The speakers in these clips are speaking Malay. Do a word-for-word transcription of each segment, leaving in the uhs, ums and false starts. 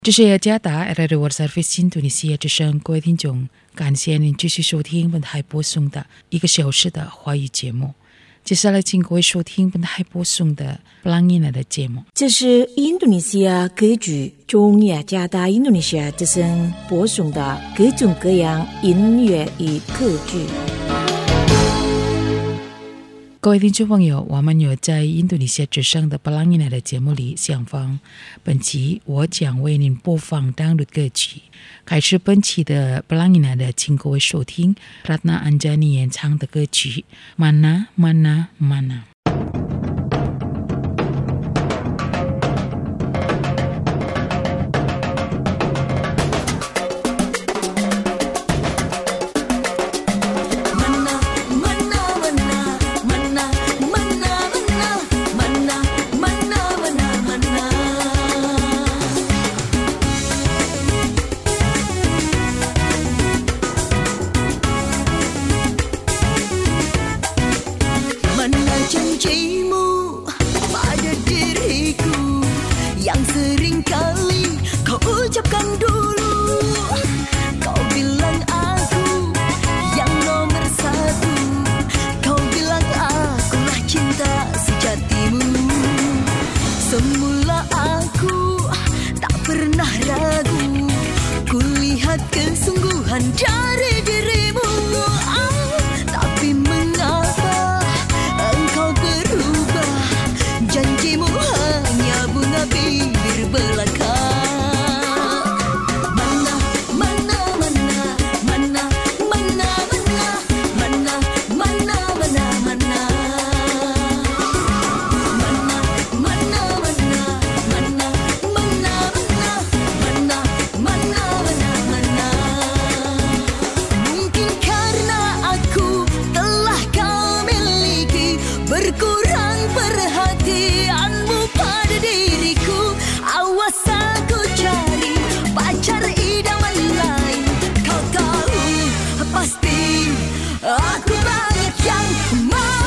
这是雅加达 R R World Service 印度尼西亚之声，各位听众，感谢您继续收听本台播送的一个小时的华语节目。接下来，请各位收听本台播送的布朗尼娜的节目。 这是印度尼西亚歌剧中雅加达印度尼西亚之声播送的各种各样音乐与歌剧。 各位听众朋友，我们有在印度尼西亚之声的布朗尼娜的节目里相逢。本期我将为您播放当日歌曲。开始本期的布朗尼娜的，请各位收听 Ratna Anjani 演唱的歌曲 Mana Mana Mana。 Semula aku tak pernah ragu, kulihat kesungguhan dari dirimu. Ah, tapi mengapa engkau berubah? Janjimu hanya bunga bibir belaka. Mana, mana, mana, mana, mana, mana, mana, mana, mana, mana. Berkurang perhatianmu pada diriku. Awas aku cari pacar idaman lain. Kau tahu pasti aku banyak yang mau.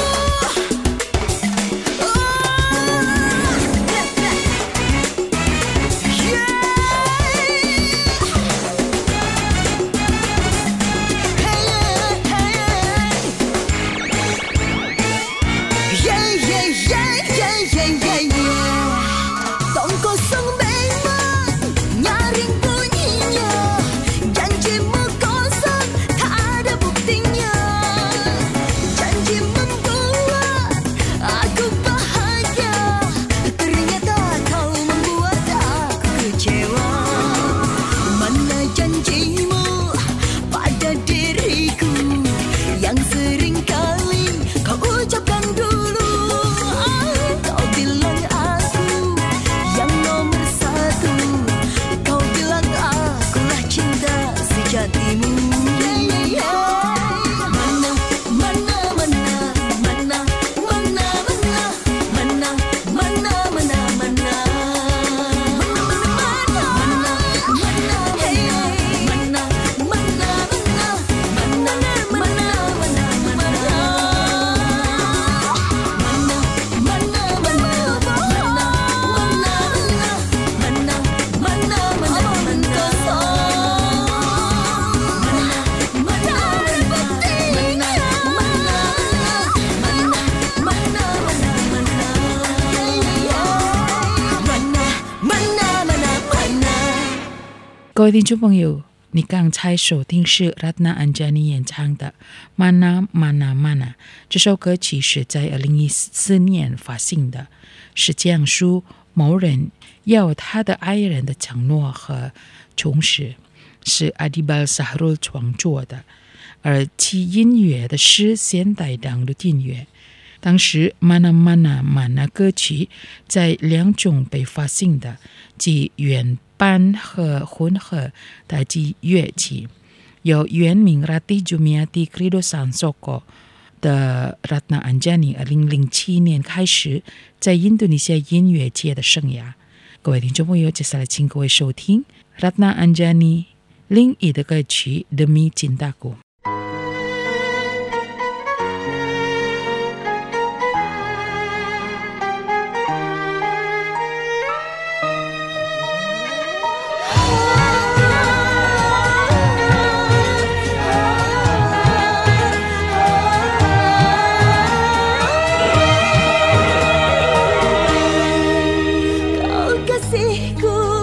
各位听众朋友，你刚才收听是 Ratna Anjani 演唱的 Mana Mana Mana。 这首歌曲是在二零一四年发行的，是讲述某人要他的爱人的承诺和忠实，是 Adibal Sahrul 创作的，而其音乐的是现代当的音乐。当时 Mana Mana Mana 歌曲在两种被发行的，即原版和混合的及乐器，由原名 Rati Jumiati Krido Sansoko 的 Ratna Anjani 二零零七年开始在印度尼西亚音乐界的生涯。各位听众朋友，接下来请各位收听 Ratna Anjani 另一的歌曲 Demi Cintaku。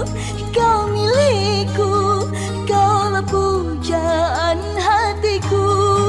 kau milikku, kaulah pujaan hatiku.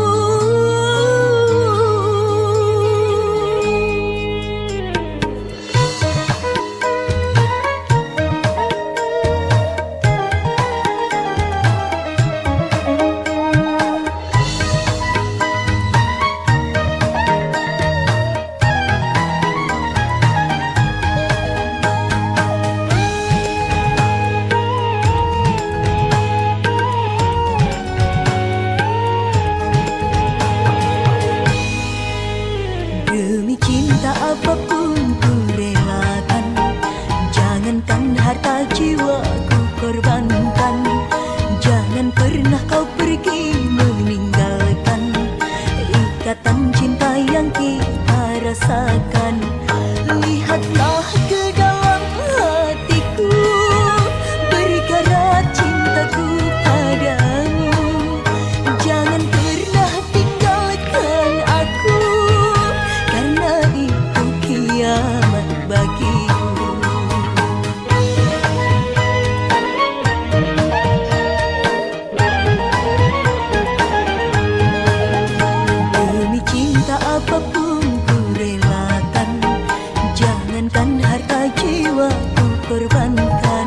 Demi cinta apapun ku relakan, jangankan harta jiwa ku korbankan. Jangan pernah kau pergi meninggalkan ikatan cinta yang kita rasakan. Lihatlah ke dalam hatiku, berkarat cintaku padamu. Jangan pernah tinggalkan aku, karena itu kiamat bagiku. Demi cinta apapun ku relakan, jangankan harta jiwa ku korbankan.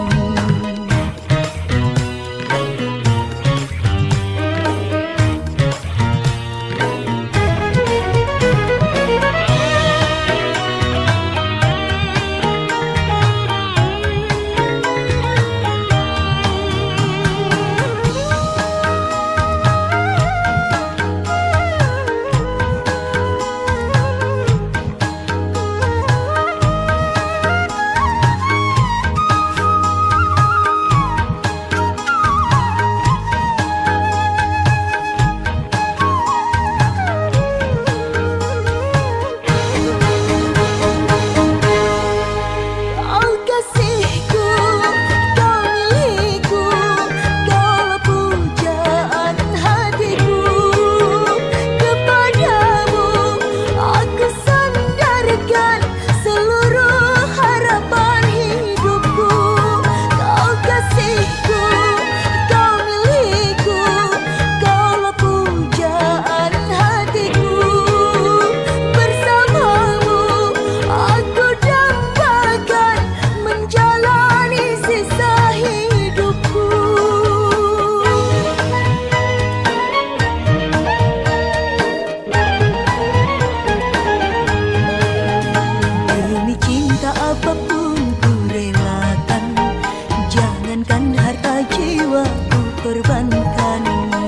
Apapun ku relakan, jangankan harta jiwa ku korbankan.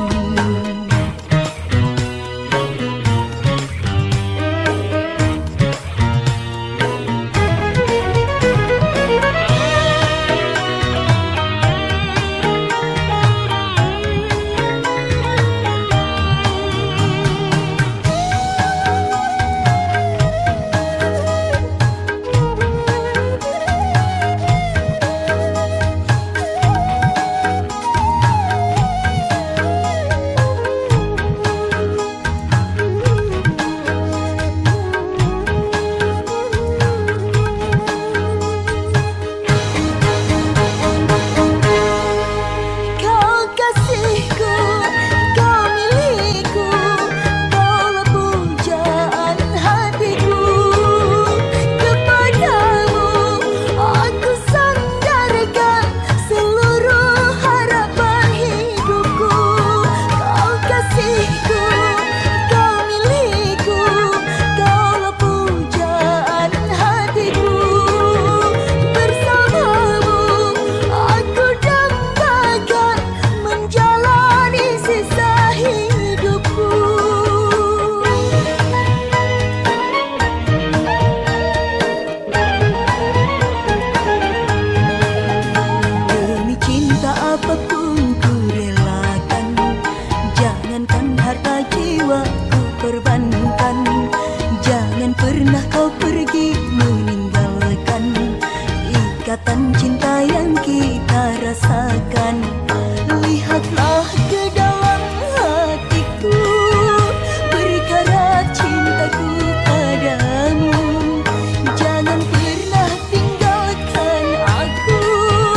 pernah kau pergi meninggalkan ikatan cinta yang kita rasakan. Lihatlah ke dalam hatiku, berkarat cintaku padamu. Jangan pernah tinggalkan aku,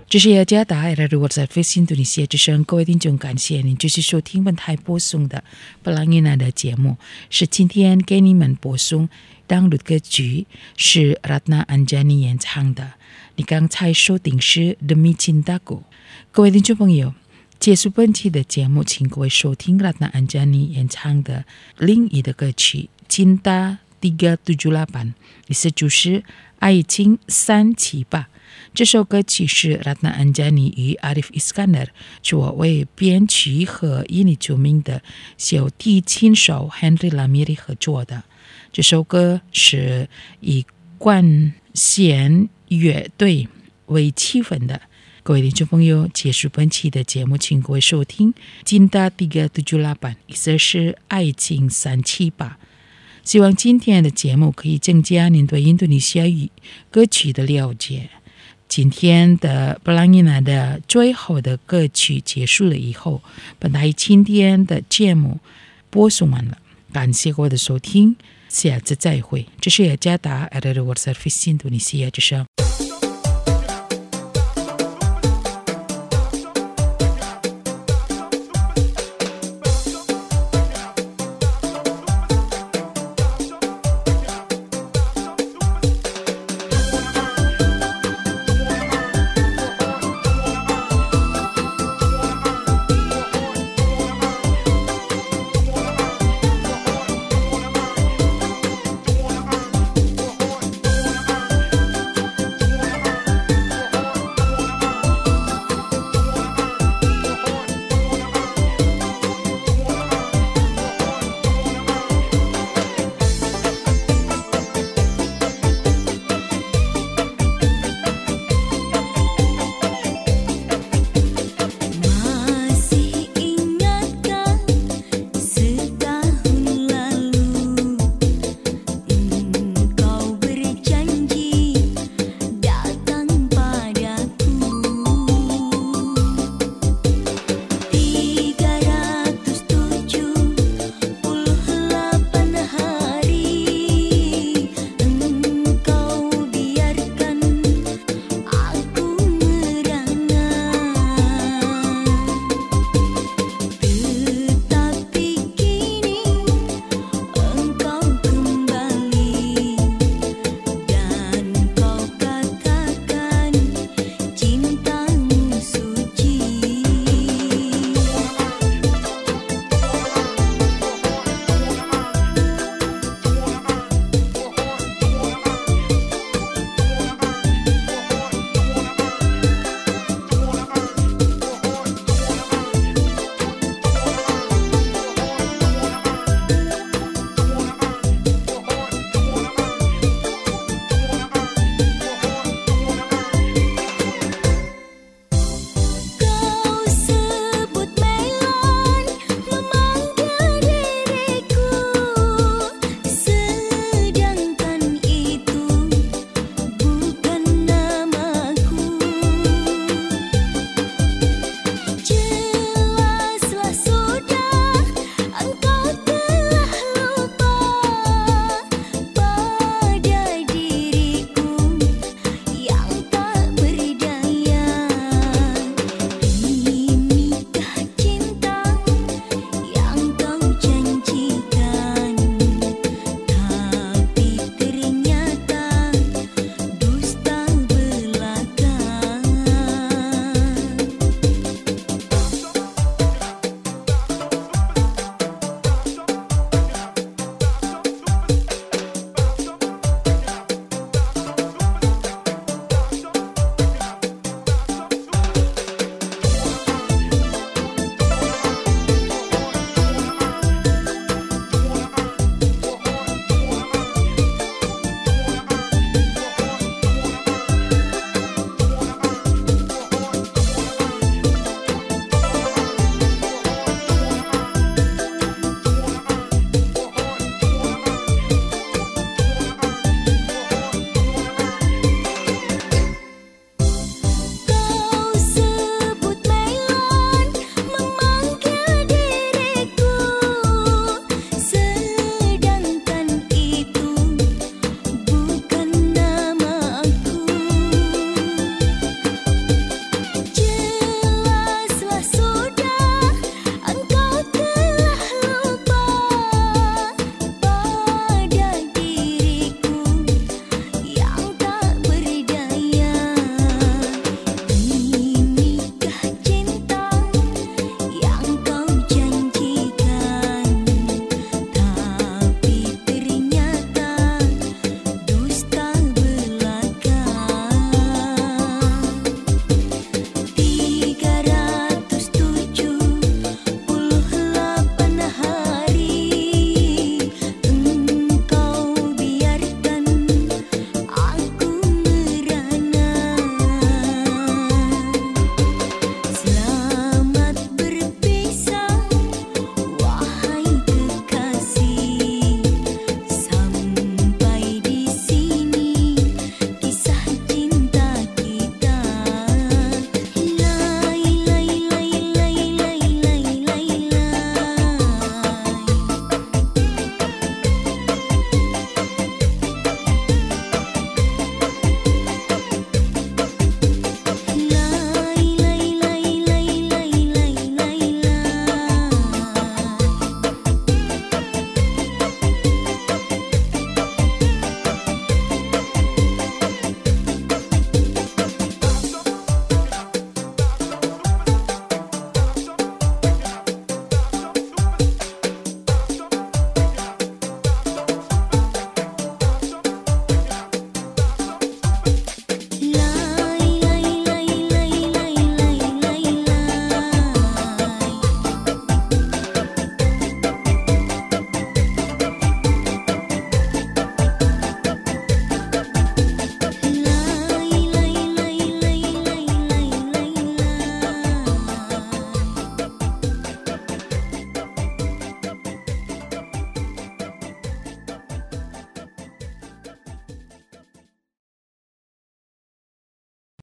这是雅加达 R R W Service 印度尼西亚之声，各位听众，感谢您继续收听本台播送的布朗伊娜的节目。是今天给你们播送当录歌曲，是 Ratna Anjani 演唱的。你刚才收听是 Demi Cintaku。各位听众朋友，结束本期的节目，请各位收听 Ratna Anjani 演唱的另一的歌曲 Cinta tiga tujuh lapan， 意思就是爱情三七八。这首歌曲是 Ratna Anjani 与 Arif Iskandar 作为编曲和印尼著名的小提琴手 Henry Lamiri 合作的。这首歌是以管弦乐队为气氛的。各位听众朋友，结束本期的节目，请各位收听 Cinta tiga tujuh lapan， 意思是爱情三七八。希望今天的节目可以增加您对印度尼西亚语歌曲的了解。今天的布朗伊娜的最后的歌曲结束了以后，本台今天的节目播送完了，感谢各位的收听，下次再会。这是雅加达 R R W Service 印度尼西亚之声。